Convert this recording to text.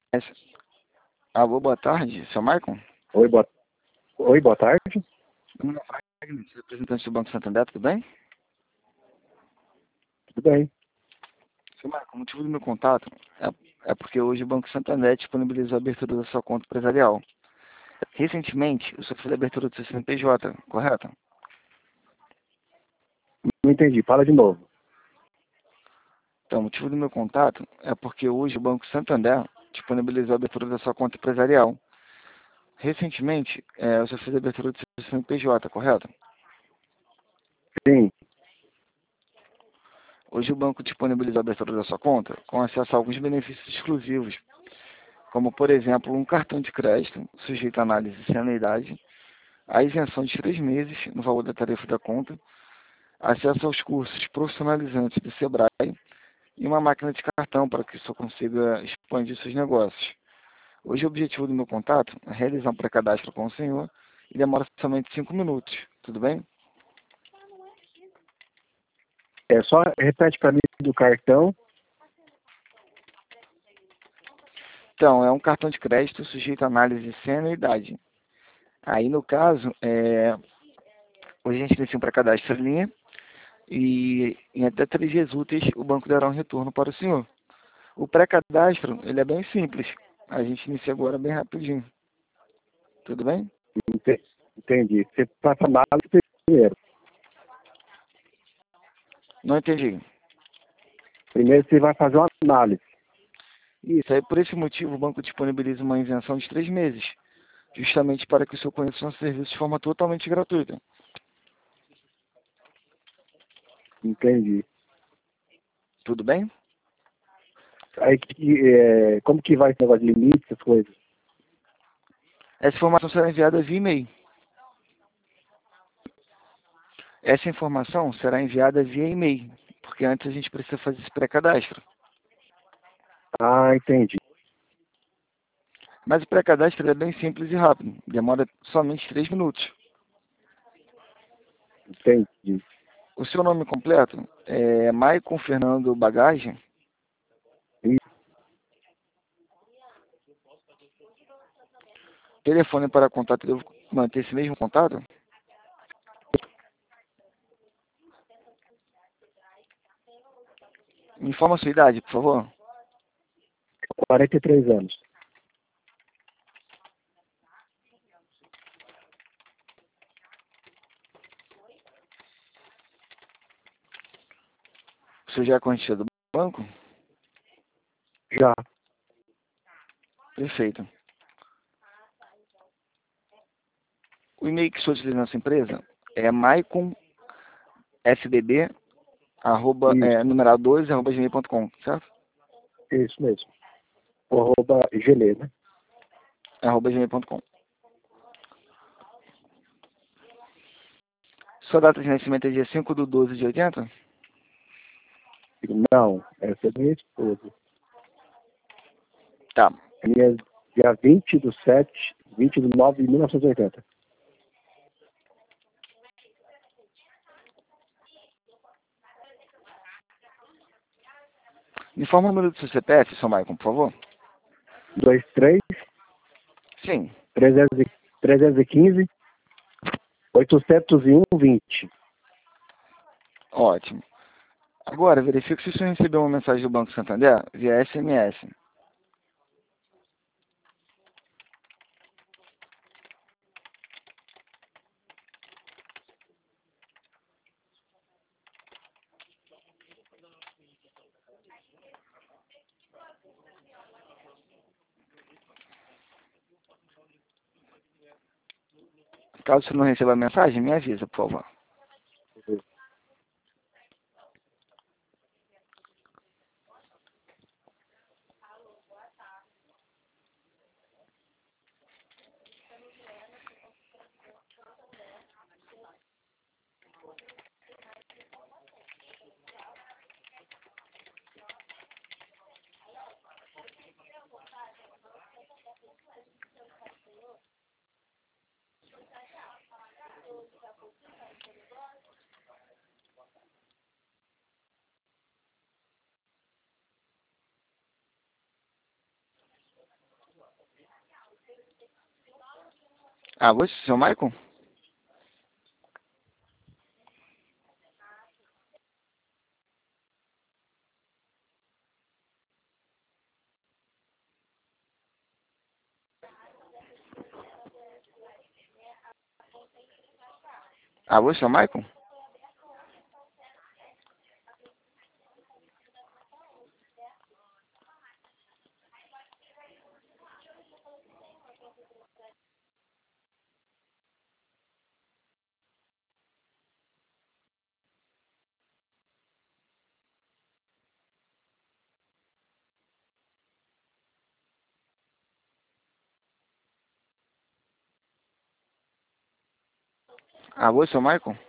Alô, boa tarde, seu Maicon? Oi, boa tarde. Meu nome é Wagner, sou representante do Banco Santander, tudo bem? Tudo bem? Seu Maicon, o motivo do meu contato é porque hoje o Banco Santander disponibilizou a abertura da sua conta empresarial. Recentemente, o senhor fez a abertura do seu CNPJ, correto? Não entendi. Fala de novo. Então, o motivo do meu contato é porque hoje o Banco Santander disponibilizou a abertura da sua conta empresarial. Recentemente, o senhor fez a abertura do seu CNPJ, correto? Sim. Hoje o banco disponibilizou a abertura da sua conta com acesso a alguns benefícios exclusivos, como, por exemplo, um cartão de crédito sujeito à análise sem anuidade, a isenção de 3 meses no valor da tarifa da conta, acesso aos cursos profissionalizantes do Sebrae e uma máquina de cartão para que você consiga expandir seus negócios. Hoje o objetivo do meu contato é realizar um pré-cadastro com o senhor e demora somente 5 minutos. Tudo bem? Só repete para mim do cartão. Então, é um cartão de crédito sujeito à análise sem anuidade. Aí, no caso, hoje a gente inicia um pré-cadastro em linha e em até 3 dias úteis o banco dará um retorno para o senhor. O pré-cadastro, ele é bem simples. A gente inicia agora bem rapidinho. Tudo bem? Entendi. Você passa análise primeiro. Não entendi. Primeiro você vai fazer uma análise. Isso, aí por esse motivo o banco disponibiliza uma isenção de 3 meses, justamente para que o senhor conheça o nosso serviço de forma totalmente gratuita. Entendi. Tudo bem? Aí, como que vai esse negócio de limite, essas coisas? Essa informação será enviada via e-mail. Essa informação será enviada via e-mail, porque antes a gente precisa fazer esse pré-cadastro. Ah, entendi. Mas o pré-cadastro é bem simples e rápido, demora somente 3 minutos. Entendi. O seu nome completo é Maicon Fernando Bagagem. Telefone para contato, devo manter esse mesmo contato? Me informa a sua idade, por favor. 43 anos. O senhor já é correntista do banco? Já. Perfeito. O e-mail que o senhor utiliza na sua empresa é maiconfbb, numeral 2, arroba gmail.com, certo? Isso mesmo. @gmail, né? Arroba gmail.com. Sua data de nascimento é dia 5/12/80? Não, essa é minha esposa. Tá. Minha dia 20/7/29 de 1980. Me informa o número do seu CPF, seu Maicon, por favor. 23 Sim. 315 801 20. Ótimo. Agora, verifique se o senhor recebeu uma mensagem do Banco Santander via SMS. Caso você não receba a mensagem, me avisa, por favor. Alô, seu Michael? Alô, seu Michael? Alô, seu Michael?